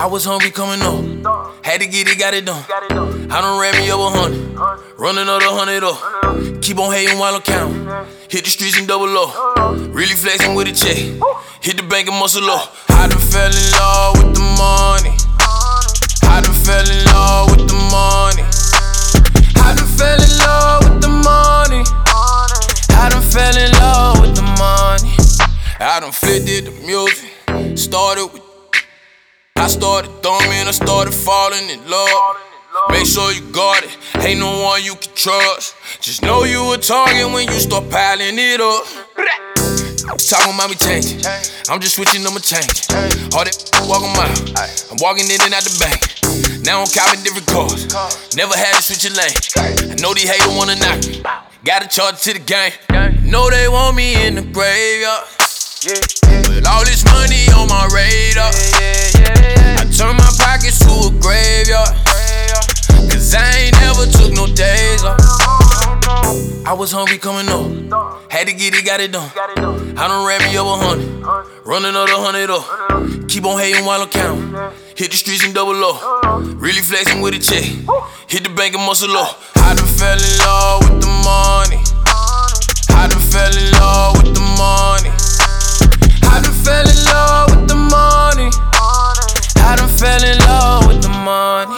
I was hungry coming on, had to get it, got it done. I done ran me over 100, run another 100 up. Keep on hating while I'm counting, hit the streets and double O. Really flexing with a check, hit the bank and muscle up. I done fell in love with the money. I done fell in love with the money. I done fell in love with the money. I done fell in love with the money. I done flipped it to music, started with. I started thumbing, I started falling in love. Make sure you guard it, ain't no one you can trust. Just know you a target when you start piling it up. Talking about me changing, I'm just switching up my change. All that walking mile, I'm walking in and out the bank. Now I'm copping different cars, never had to switch a lane. I know these haters wanna knock me, gotta charge to the game. Know they want me in the graveyard, with all this money on my radar. I turn my pockets to a graveyard, cause I ain't never took no days off. I was hungry coming on, had to get it, got it done. I done ran me over 100, run another 100 up. Keep on hating while I'm counting, hit the streets and double O. Really flexing with a check, hit the bank and muscle up. I done fell in love with the money. I done fell in love with the money. I done fell in love with the money. I done fell in love with the money.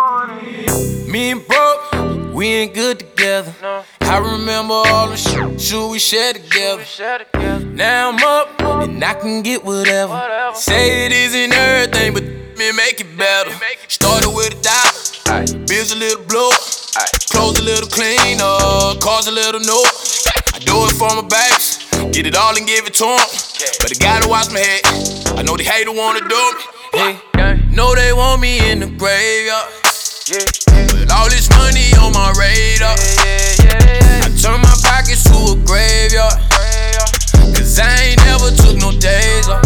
Me and broke, we ain't good together. I remember all the shit we shared together. Now I'm up, and I can get whatever. Say it isn't everything, but me make it better. Started with $1, bills a little blow, clothes a little cleaner, cars a little no. I do it for my bags, get it all and give it to 'em. But I gotta watch my head, I know they hater wanna do me. Hey, know they want me in the graveyard, with all this money on my radar. I turn my pockets to a graveyard, cause I ain't never took no days off.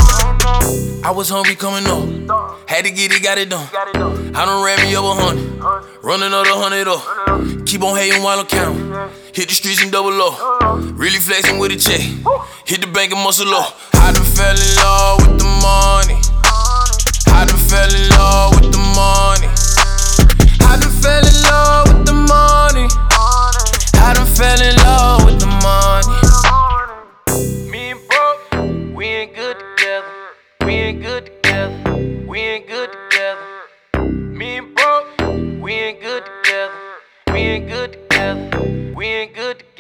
I was hungry coming on, had to get it, got it done. I done ran me over 100, run another 100 up. Keep on hating while I'm counting, hit the streets and double O. Really flexing with a check, hit the bank and muscle up. I done fell in love with the money. I done fell in love with the money. I done fell in love with the money. I done fell in love with the money. Me and broke, we ain't good together. We ain't good together. We ain't good together. Me and broke, we ain't good together. We ain't good together. We ain't good together.